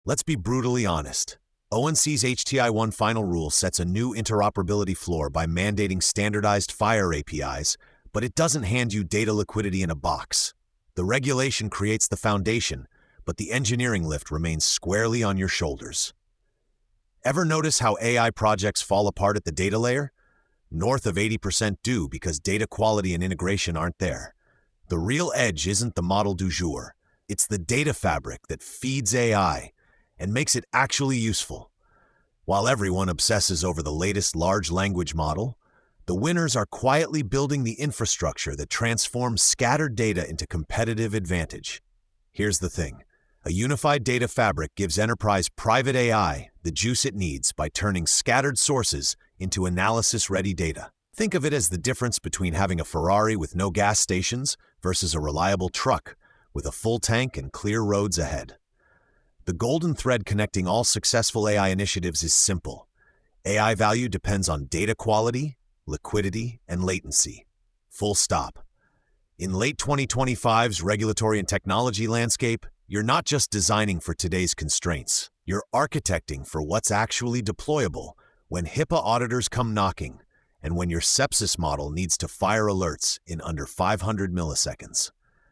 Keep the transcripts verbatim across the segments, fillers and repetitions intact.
Let's be brutally honest. O N C's H T I one final rule sets a new interoperability floor by mandating standardized FHIR A P Is, but it doesn't hand you data liquidity in a box. The regulation creates the foundation, but the engineering lift remains squarely on your shoulders. Ever notice how A I projects fall apart at the data layer? North of eighty percent do because data quality and integration aren't there. The real edge isn't the model du jour. It's the data fabric that feeds A I and makes it actually useful. While everyone obsesses over the latest large language model, the winners are quietly building the infrastructure that transforms scattered data into competitive advantage. Here's the thing. A unified data fabric gives enterprise private A I the juice it needs by turning scattered sources into analysis-ready data. Think of it as the difference between having a Ferrari with no gas stations versus a reliable truck with a full tank and clear roads ahead. The golden thread connecting all successful A I initiatives is simple. A I value depends on data quality, liquidity, and latency. Full stop. In late twenty twenty-five's regulatory and technology landscape, you're not just designing for today's constraints. You're architecting for what's actually deployable when HIPAA auditors come knocking and when your sepsis model needs to fire alerts in under five hundred milliseconds.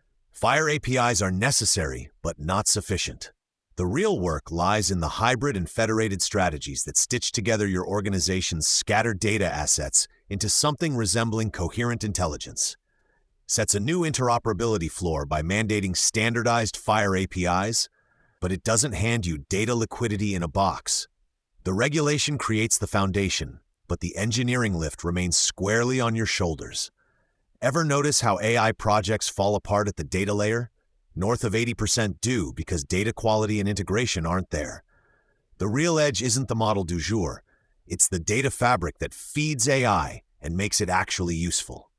FHIR A P Is are necessary, but not sufficient. The real work lies in the hybrid and federated strategies that stitch together your organization's scattered data assets into something resembling coherent intelligence. Sets a new interoperability floor by mandating standardized FHIR A P Is, but it doesn't hand you data liquidity in a box. The regulation creates the foundation, but the engineering lift remains squarely on your shoulders. Ever notice how A I projects fall apart at the data layer? North of eighty percent do because data quality and integration aren't there. The real edge isn't the model du jour. It's the data fabric that feeds A I and makes it actually useful.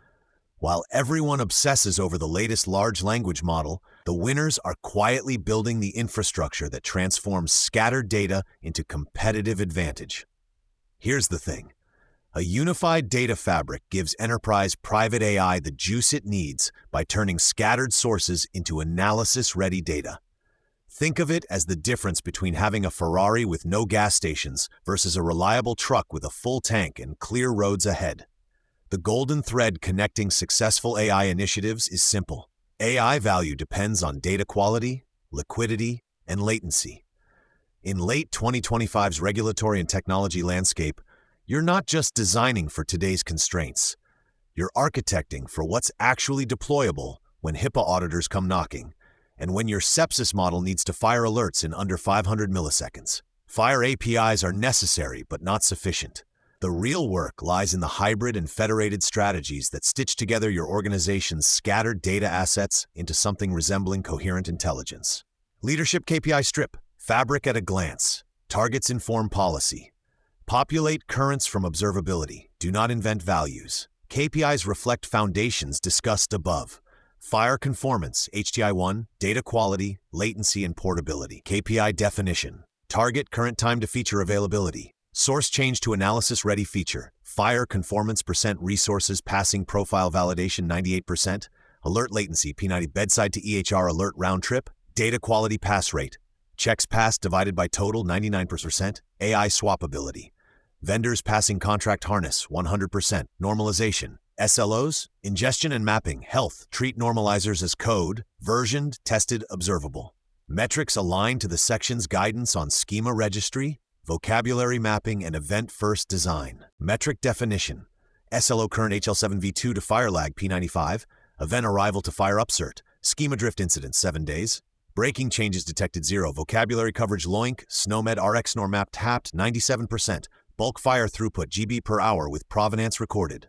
While everyone obsesses over the latest large language model, the winners are quietly building the infrastructure that transforms scattered data into competitive advantage. Here's the thing. A unified data fabric gives enterprise private A I the juice it needs by turning scattered sources into analysis-ready data. Think of it as the difference between having a Ferrari with no gas stations versus a reliable truck with a full tank and clear roads ahead. The golden thread connecting successful A I initiatives is simple. A I value depends on data quality, liquidity, and latency. In late twenty twenty-five's regulatory and technology landscape, you're not just designing for today's constraints. You're architecting for what's actually deployable when HIPAA auditors come knocking, and when your sepsis model needs to fire alerts in under five hundred milliseconds. FHIR A P Is are necessary but not sufficient. The real work lies in the hybrid and federated strategies that stitch together your organization's scattered data assets into something resembling coherent intelligence. Leadership K P I Strip. Fabric at a glance. Targets inform policy. Populate currents from observability. Do not invent values. K P Is reflect foundations discussed above. FHIR conformance, H T I one, data quality, latency, and portability. K P I definition. Target current time to feature availability. Source change to analysis-ready feature. FHIR conformance percent resources passing profile validation ninety-eight percent. Alert latency P ninety bedside to E H R alert round trip. Data quality pass rate. Checks passed divided by total ninety-nine percent. A I swappability. Vendors passing contract harness one hundred percent. Normalization. S L Os, ingestion and mapping, health, treat normalizers as code, versioned, tested, observable. Metrics aligned to the section's guidance on schema registry, vocabulary mapping, and event-first design. Metric definition. S L O current H L seven v two to FHIR lag P ninety-five, event arrival to FHIR upsert, schema drift incident seven days, breaking changes detected zero, vocabulary coverage loink, SNOMED R X normap tapped ninety-seven percent, bulk FHIR throughput G B per hour with provenance recorded.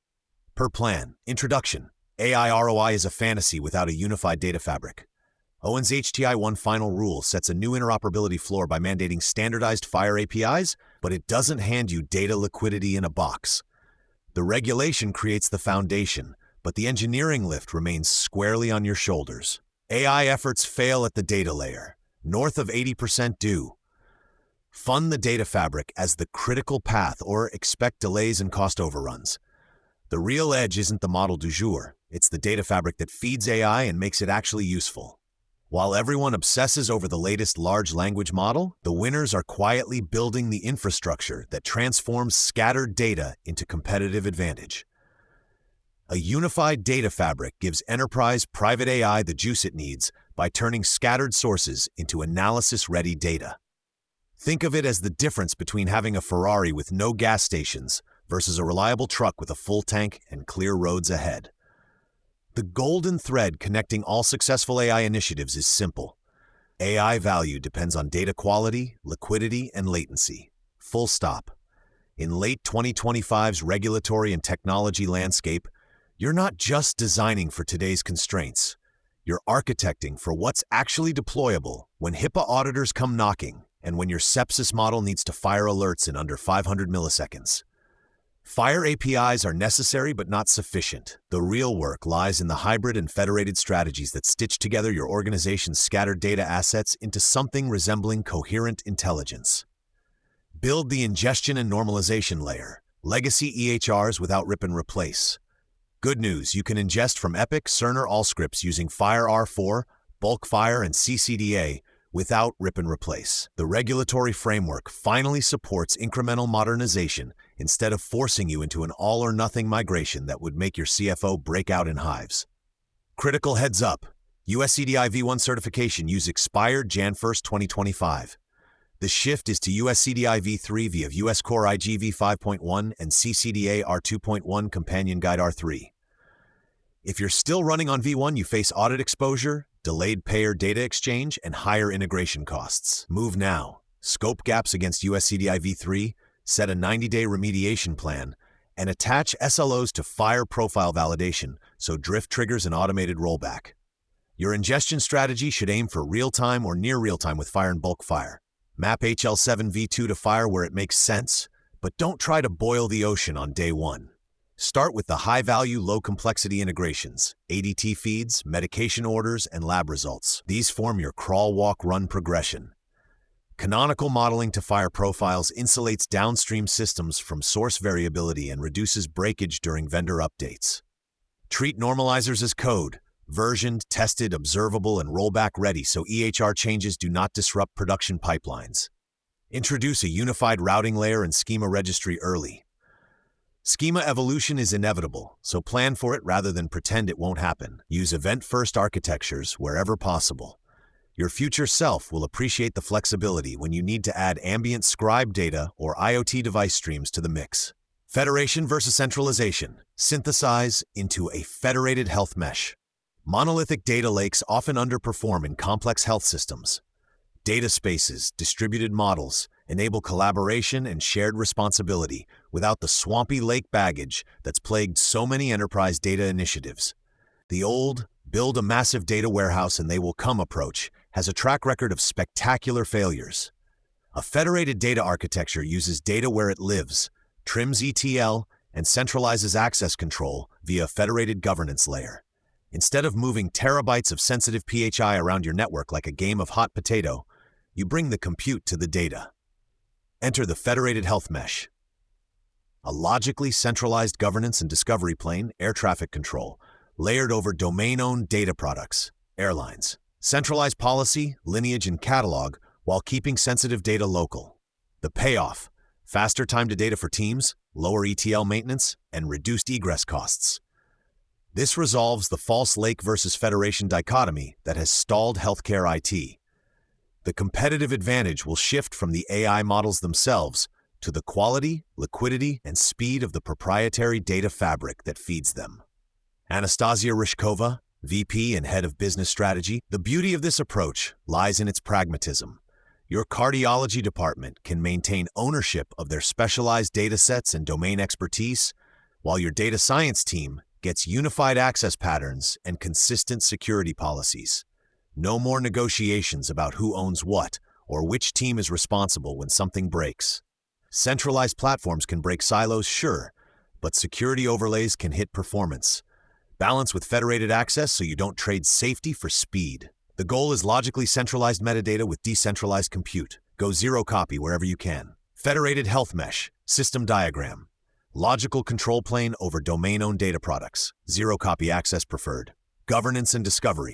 Per plan. Introduction. A I R O I is a fantasy without a unified data fabric. O N's H T I one final rule sets a new interoperability floor by mandating standardized FHIR A P Is, but it doesn't hand you data liquidity in a box. The regulation creates the foundation, but the engineering lift remains squarely on your shoulders. A I efforts fail at the data layer. North of eighty percent do. Fund the data fabric as the critical path or expect delays and cost overruns. The real edge isn't the model du jour. It's the data fabric that feeds A I and makes it actually useful. While everyone obsesses over the latest large language model, the winners are quietly building the infrastructure that transforms scattered data into competitive advantage. A unified data fabric gives enterprise private A I the juice it needs by turning scattered sources into analysis-ready data. Think of it as the difference between having a Ferrari with no gas stations versus a reliable truck with a full tank and clear roads ahead. The golden thread connecting all successful A I initiatives is simple. A I value depends on data quality, liquidity, and latency. Full stop. In late twenty twenty-five's regulatory and technology landscape, you're not just designing for today's constraints. You're architecting for what's actually deployable when HIPAA auditors come knocking and when your sepsis model needs to fire alerts in under five hundred milliseconds. Fire A P Is are necessary but not sufficient. The real work lies in the hybrid and federated strategies that stitch together your organization's scattered data assets into something resembling coherent intelligence. Build the ingestion and normalization layer, legacy E H Rs without rip and replace. Good news, you can ingest from Epic, Cerner Allscripts using Fire R four, BulkFire, and C C D A without rip and replace. The regulatory framework finally supports incremental modernization instead of forcing you into an all-or-nothing migration that would make your C F O break out in hives. Critical heads up, U S C D I V one certification use expired January first, twenty twenty-five. The shift is to U S C D I V three via U S Core I G V five point one and C C D A R two point one Companion Guide R three. If you're still running on V one, you face audit exposure, delayed payer data exchange, and higher integration costs. Move now. Scope gaps against U S C D I V three, set a ninety-day remediation plan, and attach S L Os to Fire profile validation so drift triggers an automated rollback. Your ingestion strategy should aim for real-time or near real-time with Fire and BulkFire. Map H L seven v two to Fire where it makes sense, but don't try to boil the ocean on day one. Start with the high-value, low-complexity integrations, A D T feeds, medication orders, and lab results. These form your crawl, walk, run progression. Canonical modeling to Fire profiles insulates downstream systems from source variability and reduces breakage during vendor updates. Treat normalizers as code, versioned, tested, observable, and rollback ready so E H R changes do not disrupt production pipelines. Introduce a unified routing layer and schema registry early. Schema evolution is inevitable, so plan for it rather than pretend it won't happen. Use event-first architectures wherever possible. Your future self will appreciate the flexibility when you need to add ambient scribe data or I O T device streams to the mix. Federation versus centralization. Synthesize into a federated health mesh. Monolithic data lakes often underperform in complex health systems. Data spaces, distributed models, enable collaboration and shared responsibility without the swampy lake baggage that's plagued so many enterprise data initiatives. The old, build a massive data warehouse and they will come approach has a track record of spectacular failures. A federated data architecture uses data where it lives, trims E T L, and centralizes access control via a federated governance layer. Instead of moving terabytes of sensitive P H I around your network like a game of hot potato, you bring the compute to the data. Enter the federated health mesh. A logically centralized governance and discovery plane, air traffic control, layered over domain-owned data products, airlines. Centralized policy, lineage, and catalog while keeping sensitive data local. The payoff: faster time to data for teams, lower E T L maintenance, and reduced egress costs. This resolves the false lake versus federation dichotomy that has stalled healthcare I T. The competitive advantage will shift from the A I models themselves to the quality, liquidity, and speed of the proprietary data fabric that feeds them. Anastasia Ryzhkova, V P and Head of Business Strategy, the beauty of this approach lies in its pragmatism. Your cardiology department can maintain ownership of their specialized data sets and domain expertise, while your data science team gets unified access patterns and consistent security policies. No more negotiations about who owns what or which team is responsible when something breaks. Centralized platforms can break silos, sure, but security overlays can hit performance. Balance with federated access so you don't trade safety for speed. The goal is logically centralized metadata with decentralized compute. Go zero copy wherever you can. Federated health mesh, system diagram. Logical control plane over domain-owned data products. Zero copy access preferred. Governance and discovery.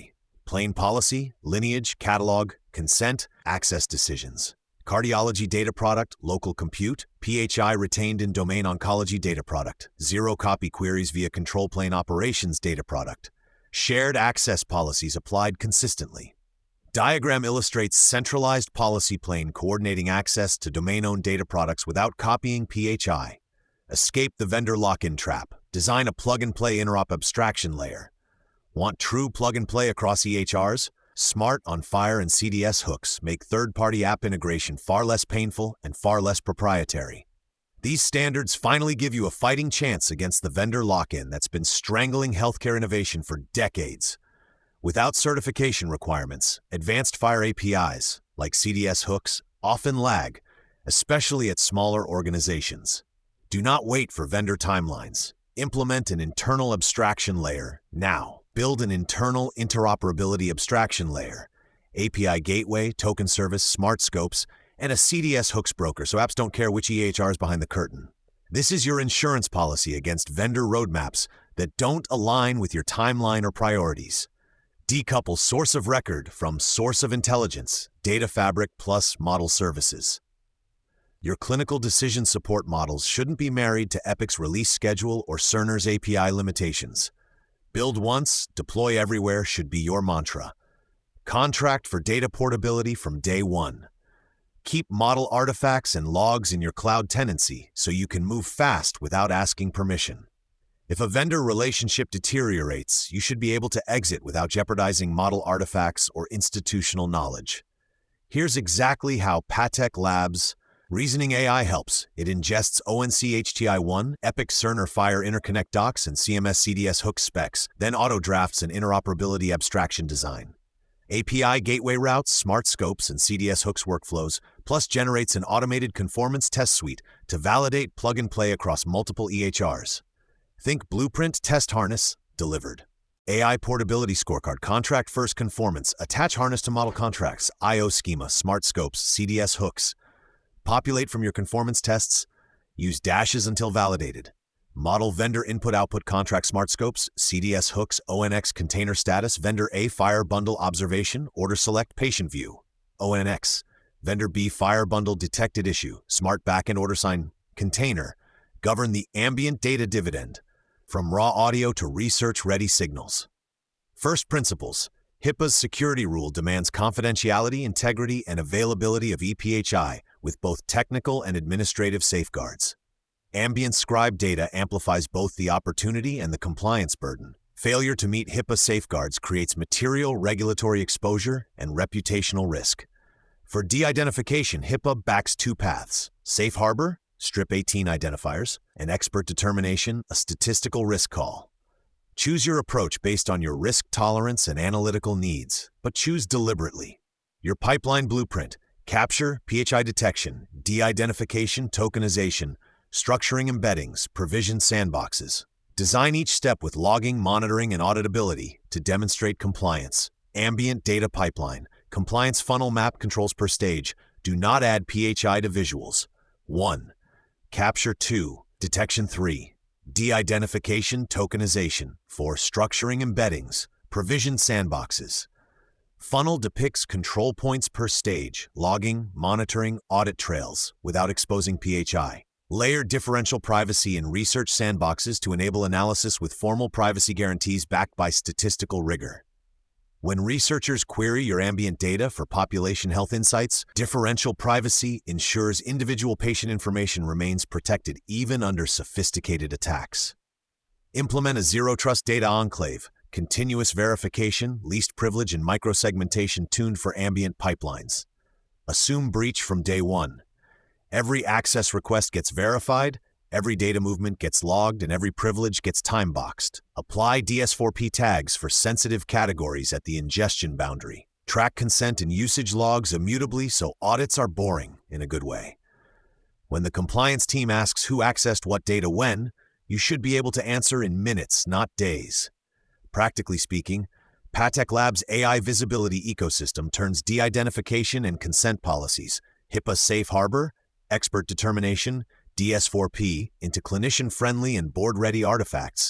plain policy, lineage, catalog, consent, access decisions. Cardiology data product, local compute, P H I retained in domain oncology data product, zero copy queries via control plane operations data product. Shared access policies applied consistently. Diagram illustrates centralized policy plane coordinating access to domain-owned data products without copying P H I. Escape the vendor lock-in trap. Design a plug-and-play interop abstraction layer. Want true plug-and-play across E H Rs? Smart, on Fire, and C D S hooks make third-party app integration far less painful and far less proprietary. These standards finally give you a fighting chance against the vendor lock-in that's been strangling healthcare innovation for decades. Without certification requirements, advanced Fire A P Is, like C D S hooks, often lag, especially at smaller organizations. Do not wait for vendor timelines. Implement an internal abstraction layer now. Build an internal interoperability abstraction layer, A P I gateway, token service, smart scopes, and a C D S hooks broker so apps don't care which E H R is behind the curtain. This is your insurance policy against vendor roadmaps that don't align with your timeline or priorities. Decouple source of record from source of intelligence, data fabric plus model services. Your clinical decision support models shouldn't be married to Epic's release schedule or Cerner's A P I limitations. Build once, deploy everywhere should be your mantra. Contract for data portability from day one. Keep model artifacts and logs in your cloud tenancy so you can move fast without asking permission. If a vendor relationship deteriorates, you should be able to exit without jeopardizing model artifacts or institutional knowledge. Here's exactly how Patek Labs Reasoning A I helps. It ingests O N C H T I one, Epic Cerner Fire interconnect docs, and C M S C D S hook specs, then auto-drafts an interoperability abstraction design. A P I gateway routes, smart scopes, and C D S hooks workflows, plus generates an automated conformance test suite to validate plug-and-play across multiple E H Rs. Think Blueprint Test Harness, delivered. A I Portability Scorecard, Contract First Conformance, Attach Harness to Model Contracts, I O Schema, Smart Scopes, C D S hooks. Populate from your conformance tests. Use dashes until validated. Model Vendor Input-Output Contract Smart Scopes, C D S hooks, O N X Container Status, Vendor A Fire Bundle Observation, Order Select Patient View. O N X, Vendor B Fire Bundle Detected Issue, Smart Backend Order Sign, Container. Govern the ambient data dividend, from raw audio to research-ready signals. First principles. HIPAA's security rule demands confidentiality, integrity, and availability of E P H I with both technical and administrative safeguards. Ambient scribe data amplifies both the opportunity and the compliance burden. Failure to meet HIPAA safeguards creates material regulatory exposure and reputational risk. For de-identification, HIPAA backs two paths: safe harbor, strip eighteen identifiers, and expert determination, a statistical risk call. Choose your approach based on your risk tolerance and analytical needs, but choose deliberately. Your pipeline blueprint: capture, P H I detection, de-identification, tokenization, structuring embeddings, provision sandboxes. Design each step with logging, monitoring, and auditability to demonstrate compliance. Ambient data pipeline: compliance funnel map controls per stage. Do not add P H I to visuals. one. Capture two. Detection three. De-identification, tokenization. four. Structuring embeddings. Provision sandboxes. Funnel depicts control points per stage, logging, monitoring, audit trails, without exposing P H I. Layer differential privacy in research sandboxes to enable analysis with formal privacy guarantees backed by statistical rigor. When researchers query your ambient data for population health insights, differential privacy ensures individual patient information remains protected even under sophisticated attacks. Implement a zero-trust data enclave, continuous verification, least privilege, and microsegmentation tuned for ambient pipelines. Assume breach from day one. Every access request gets verified, every data movement gets logged, and every privilege gets time-boxed. Apply D S four P tags for sensitive categories at the ingestion boundary. Track consent and usage logs immutably so audits are boring in a good way. When the compliance team asks who accessed what data when, you should be able to answer in minutes, not days. Practically speaking, Patek Labs' A I visibility ecosystem turns de-identification and consent policies, HIPAA safe harbor, expert determination, D S four P, into clinician-friendly and board-ready artifacts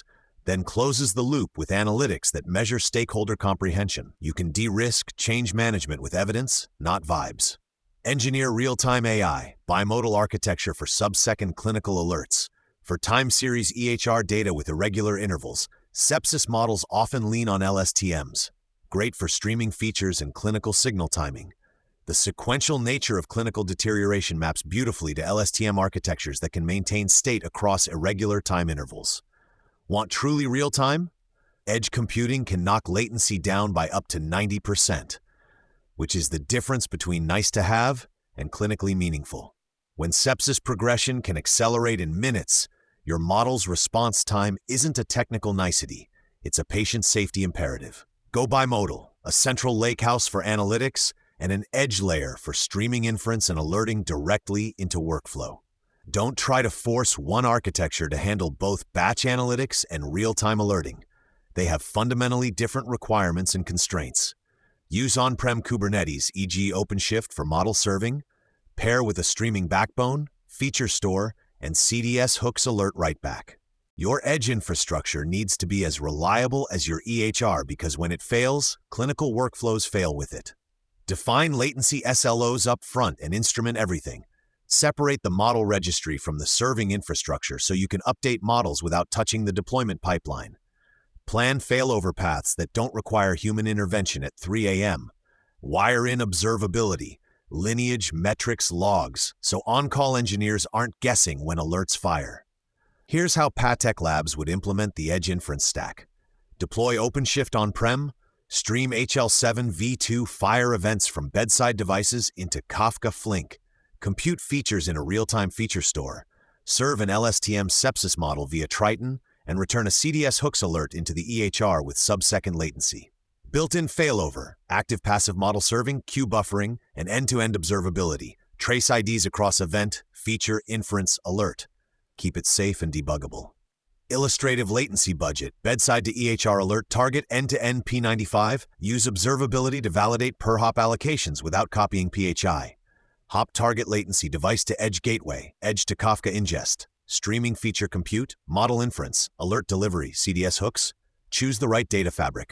then closes the loop with analytics that measure stakeholder comprehension. You can de-risk change management with evidence, not vibes. Engineer real-time A I, bimodal architecture for sub-second clinical alerts. For time series E H R data with irregular intervals, sepsis models often lean on L S T Ms. Great for streaming features and clinical signal timing. The sequential nature of clinical deterioration maps beautifully to L S T M architectures that can maintain state across irregular time intervals. Want truly real-time? Edge computing can knock latency down by up to ninety percent, which is the difference between nice to have and clinically meaningful. When sepsis progression can accelerate in minutes, your model's response time isn't a technical nicety, it's a patient safety imperative. Go bimodal, a central lakehouse for analytics and an edge layer for streaming inference and alerting directly into workflow. Don't try to force one architecture to handle both batch analytics and real-time alerting. They have fundamentally different requirements and constraints. Use on-prem Kubernetes, for example OpenShift for model serving, pair with a streaming backbone, feature store, and C D S hooks alert right back. Your edge infrastructure needs to be as reliable as your E H R because when it fails, clinical workflows fail with it. Define latency S L Os up front and instrument everything. Separate the model registry from the serving infrastructure so you can update models without touching the deployment pipeline. Plan failover paths that don't require human intervention at three A M Wire in observability, lineage, metrics, logs, so on-call engineers aren't guessing when alerts fire. Here's how Patek Labs would implement the edge inference stack. Deploy OpenShift on-prem, stream H L seven v two fire events from bedside devices into Kafka Flink, compute features in a real-time feature store, serve an L S T M sepsis model via Triton, and return a C D S hooks alert into the E H R with sub-second latency. Built-in failover, active-passive model serving, queue buffering, and end-to-end observability. Trace I Ds across event, feature, inference, alert. Keep it safe and debuggable. Illustrative latency budget, bedside to E H R alert, target end-to-end P ninety-five, use observability to validate per-hop allocations without copying P H I. Hop target latency, device to edge gateway, edge to Kafka ingest, streaming feature compute, model inference, alert delivery, C D S hooks. Choose the right data fabric.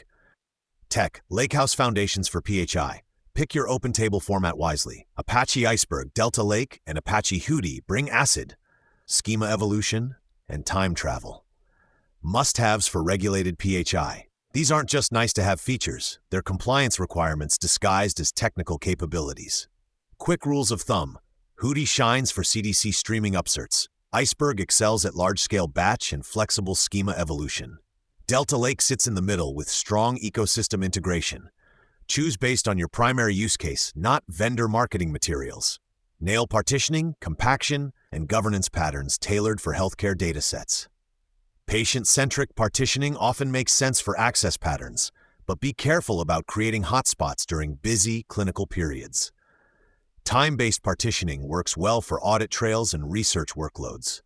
Tech, Lakehouse foundations for P H I. Pick your open table format wisely. Apache Iceberg, Delta Lake, and Apache Hudi bring ACID, schema evolution, and time travel. Must-haves for regulated P H I. These aren't just nice-to-have features, they're compliance requirements disguised as technical capabilities. Quick rules of thumb. Hudi shines for C D C streaming upserts. Iceberg excels at large-scale batch and flexible schema evolution. Delta Lake sits in the middle with strong ecosystem integration. Choose based on your primary use case, not vendor marketing materials. Nail partitioning, compaction, and governance patterns tailored for healthcare datasets. Patient-centric partitioning often makes sense for access patterns, but be careful about creating hotspots during busy clinical periods. Time-based partitioning works well for audit trails and research workloads.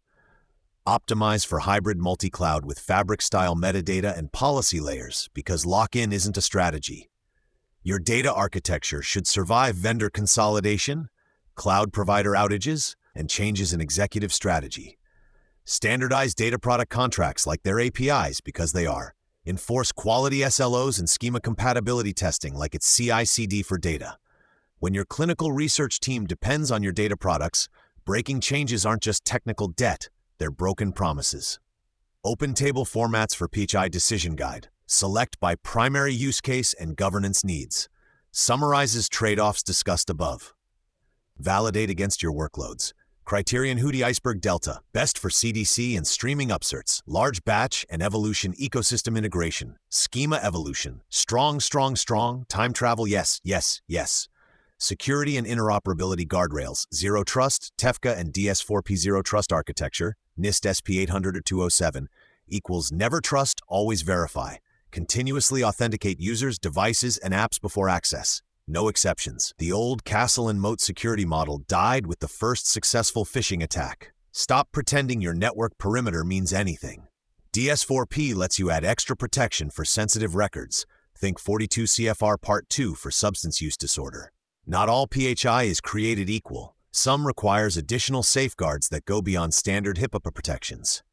Optimize for hybrid multi-cloud with fabric-style metadata and policy layers because lock-in isn't a strategy. Your data architecture should survive vendor consolidation, cloud provider outages, and changes in executive strategy. Standardize data product contracts like their A P Is because they are. Enforce quality S L Os and schema compatibility testing like it's C I C D for data. When your clinical research team depends on your data products, breaking changes aren't just technical debt, they're broken promises. Open table formats for P H I Decision Guide. Select by primary use case and governance needs. Summarizes trade-offs discussed above. Validate against your workloads. Criterion Hudi Iceberg Delta, best for C D C and streaming upserts, large batch and evolution ecosystem integration, schema evolution, strong, strong, strong, time travel, yes, yes, yes. Security and interoperability guardrails, Zero Trust, Tefka and D S four P Zero Trust architecture, NIST S P eight hundred or two oh seven, equals never trust, always verify. Continuously authenticate users, devices, and apps before access. No exceptions. The old castle and moat security model died with the first successful phishing attack. Stop pretending your network perimeter means anything. D S four P lets you add extra protection for sensitive records. Think forty-two C F R Part two for substance use disorder. Not all P H I is created equal. Some requires additional safeguards that go beyond standard HIPAA protections.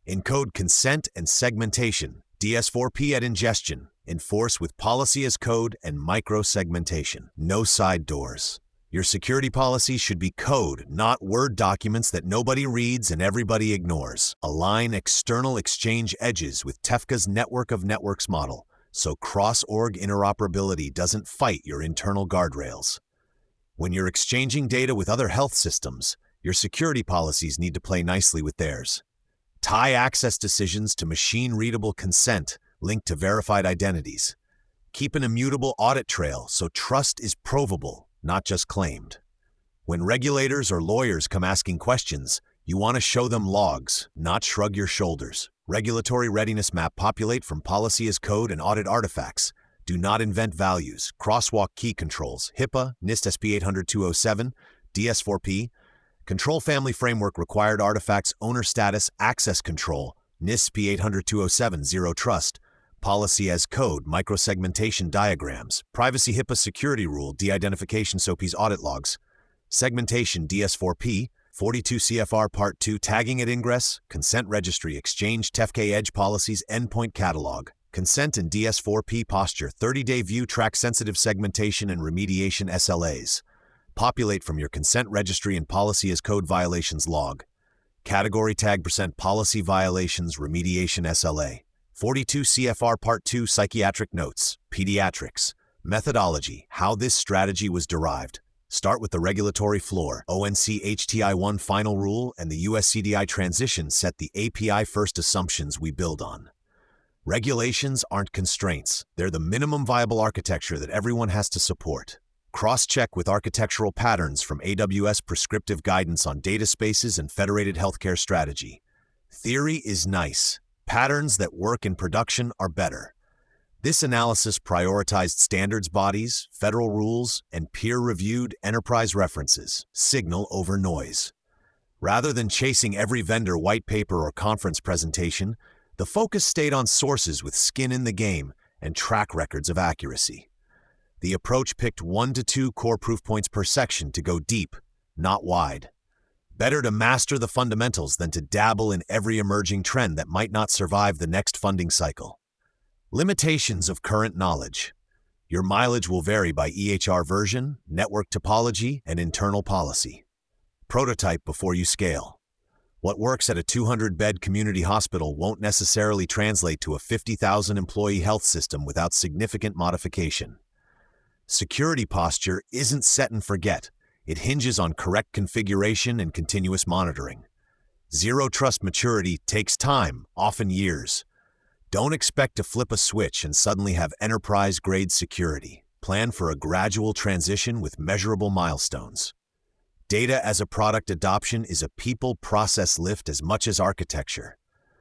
Encode consent and segmentation, D S four P at ingestion. Enforce with policy as code and micro-segmentation. No side doors. Your security policies should be code, not Word documents that nobody reads and everybody ignores. Align external exchange edges with Tefka's network of networks model, so cross-org interoperability doesn't fight your internal guardrails. When you're exchanging data with other health systems, your security policies need to play nicely with theirs. Tie access decisions to machine-readable consent linked to verified identities. Keep an immutable audit trail so trust is provable, not just claimed. When regulators or lawyers come asking questions, you want to show them logs, not shrug your shoulders. Regulatory readiness map populate from policy as code and audit artifacts. Do not invent values. Crosswalk key controls. HIPAA, NIST S P eight hundred dash two oh seven, D S four P. Control family framework required artifacts owner status access control. NIST S P eight hundred dash two oh seven, zero trust. Policy as code, microsegmentation diagrams, privacy HIPAA security rule, de-identification S O P's audit logs, segmentation D S four P, forty-two C F R Part two tagging at ingress, consent registry, exchange Tefka edge policies, endpoint catalog, consent and D S four P posture, thirty-day view track sensitive segmentation and remediation S L As. Populate from your consent registry and policy as code violations log. Category tag percent policy violations remediation S L A. forty-two C F R Part two Psychiatric Notes, Pediatrics. Methodology, how this strategy was derived. Start with the regulatory floor. O N C H T I one final rule and the U S C D I transition set the A P I-first assumptions we build on. Regulations aren't constraints. They're the minimum viable architecture that everyone has to support. Cross-check with architectural patterns from A W S prescriptive guidance on data spaces and federated healthcare strategy. Theory is nice. Patterns that work in production are better. This analysis prioritized standards bodies, federal rules, and peer-reviewed enterprise references, signal over noise. Rather than chasing every vendor white paper or conference presentation, the focus stayed on sources with skin in the game and track records of accuracy. The approach picked one to two core proof points per section to go deep, not wide. Better to master the fundamentals than to dabble in every emerging trend that might not survive the next funding cycle. Limitations of current knowledge. Your mileage will vary by E H R version, network topology, and internal policy. Prototype before you scale. What works at a two hundred bed community hospital won't necessarily translate to a fifty thousand employee health system without significant modification. Security posture isn't set and forget. It hinges on correct configuration and continuous monitoring. Zero trust maturity takes time, often years. Don't expect to flip a switch and suddenly have enterprise-grade security. Plan for a gradual transition with measurable milestones. Data as a product adoption is a people-process lift as much as architecture.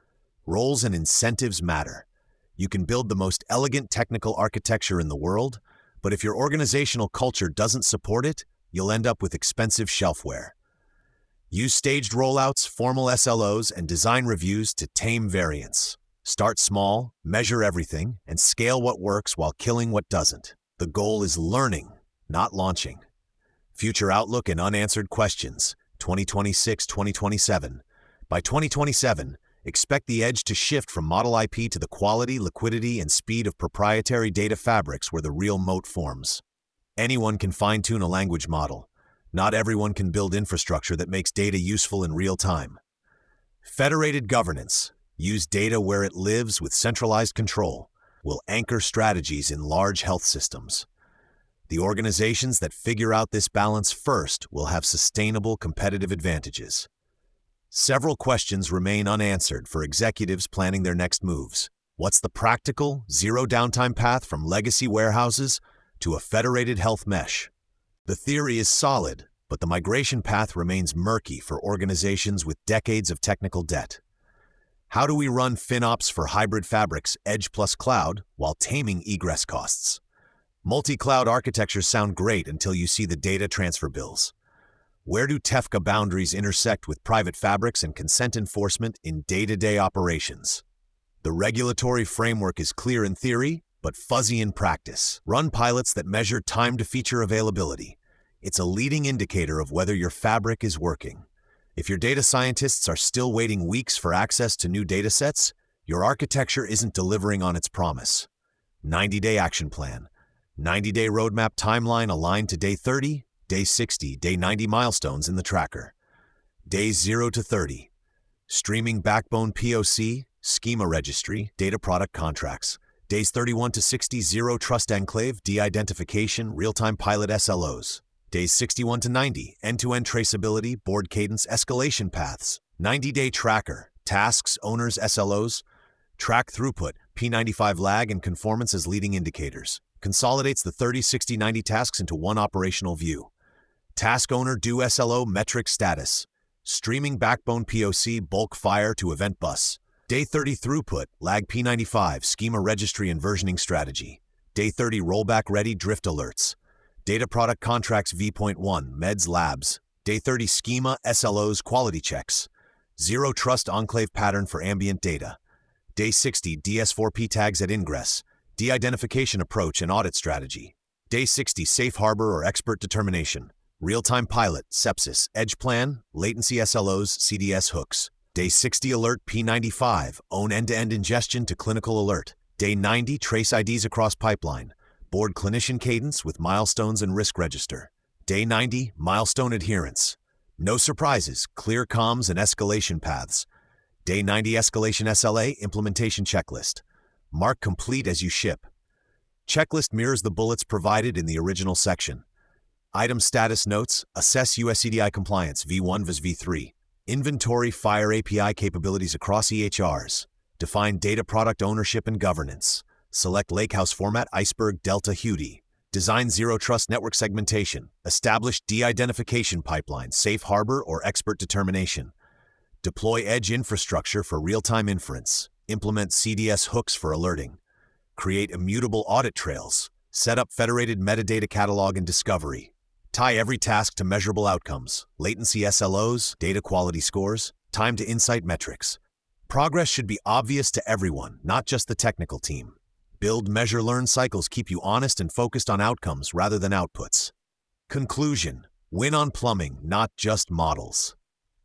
Roles and incentives matter. You can build the most elegant technical architecture in the world, but if your organizational culture doesn't support it, you'll end up with expensive shelfware. Use staged rollouts, formal S L Os, and design reviews to tame variance. Start small, measure everything, and scale what works while killing what doesn't. The goal is learning, not launching. Future outlook and unanswered questions, twenty twenty-six to twenty twenty-seven. By twenty twenty-seven, expect the edge to shift from model I P to the quality, liquidity, and speed of proprietary data fabrics where the real moat forms. Anyone can fine-tune a language model. Not everyone can build infrastructure that makes data useful in real time. Federated governance, use data where it lives with centralized control, will anchor strategies in large health systems. The organizations that figure out this balance first will have sustainable competitive advantages. Several questions remain unanswered for executives planning their next moves. What's the practical, zero downtime path from legacy warehouses to a federated health mesh? The theory is solid, but the migration path remains murky for organizations with decades of technical debt. How do we run FinOps for hybrid fabrics, edge plus cloud, while taming egress costs? Multi-cloud architectures sound great until you see the data transfer bills. Where do Tefka boundaries intersect with private fabrics and consent enforcement in day-to-day operations? The regulatory framework is clear in theory, but fuzzy in practice. Run pilots that measure time to feature availability. It's a leading indicator of whether your fabric is working. If your data scientists are still waiting weeks for access to new datasets, your architecture isn't delivering on its promise. ninety-day action plan. ninety-day roadmap timeline aligned to day thirty, day sixty, day ninety milestones in the tracker. Days zero to thirty. Streaming backbone P O C, schema registry, data product contracts. Days thirty-one to sixty, zero trust enclave, de-identification, real-time pilot S L Os. Days sixty-one to ninety, end-to-end traceability, board cadence, escalation paths. ninety-day tracker, tasks, owners, S L Os. Track throughput, P ninety-five lag and conformance as leading indicators. Consolidates the thirty, sixty, ninety tasks into one operational view. Task owner do S L O metric status. Streaming backbone P O C bulk fire to event bus. Day thirty throughput, lag P ninety-five, schema registry and versioning strategy. Day thirty rollback ready drift alerts. Data product contracts V one, meds labs. Day thirty schema, S L Os, quality checks. Zero trust enclave pattern for ambient data. Day sixty D S four P tags at ingress. De-identification approach and audit strategy. Day sixty safe harbor or expert determination. Real-time pilot, sepsis, edge plan, latency S L Os, C D S hooks. Day sixty alert P ninety-five, own end-to-end ingestion to clinical alert. Day ninety trace I Ds across pipeline. Board clinician cadence with milestones and risk register. Day ninety milestone adherence. No surprises, clear comms and escalation paths. Day ninety escalation S L A implementation checklist. Mark complete as you ship. Checklist mirrors the bullets provided in the original section. Item status notes, assess U S C D I compliance V one versus V three. Inventory Fire A P I capabilities across E H Rs. Define data product ownership and governance. Select Lakehouse format Iceberg Delta Hudi. Design Zero Trust network segmentation. Establish de-identification pipeline, safe harbor or expert determination. Deploy edge infrastructure for real-time inference. Implement C D S hooks for alerting. Create immutable audit trails. Set up federated metadata catalog and discovery. Tie every task to measurable outcomes, latency S L Os, data quality scores, time to insight metrics. Progress should be obvious to everyone, not just the technical team. Build, measure, learn cycles keep you honest and focused on outcomes rather than outputs. Conclusion: win on plumbing, not just models.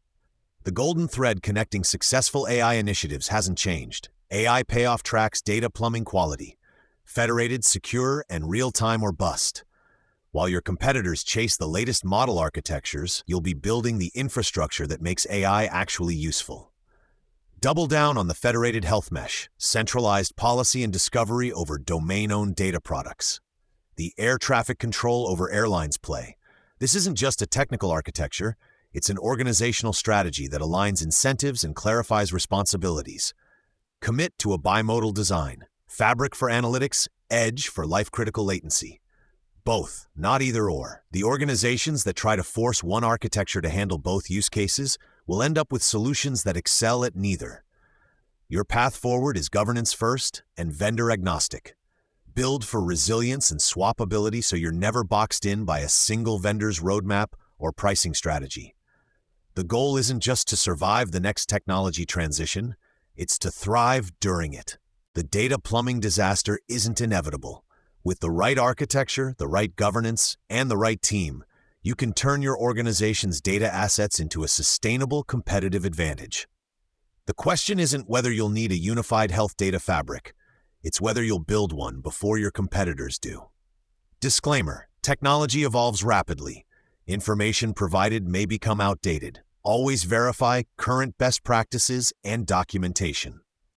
The golden thread connecting successful A I initiatives hasn't changed. A I payoff tracks data plumbing quality. Federated, secure, and real-time or bust. While your competitors chase the latest model architectures, you'll be building the infrastructure that makes A I actually useful. Double down on the federated health mesh, centralized policy and discovery over domain-owned data products. The air traffic control over airlines play. This isn't just a technical architecture, it's an organizational strategy that aligns incentives and clarifies responsibilities. Commit to a bimodal design, fabric for analytics, edge for life-critical latency. Both, not either or. The organizations that try to force one architecture to handle both use cases will end up with solutions that excel at neither. Your path forward is governance first and vendor agnostic. Build for resilience and swappability so you're never boxed in by a single vendor's roadmap or pricing strategy. The goal isn't just to survive the next technology transition, it's to thrive during it. The data plumbing disaster isn't inevitable. With the right architecture, the right governance, and the right team, you can turn your organization's data assets into a sustainable competitive advantage. The question isn't whether you'll need a unified health data fabric. It's whether you'll build one before your competitors do. Disclaimer: technology evolves rapidly. Information provided may become outdated. Always verify current best practices and documentation.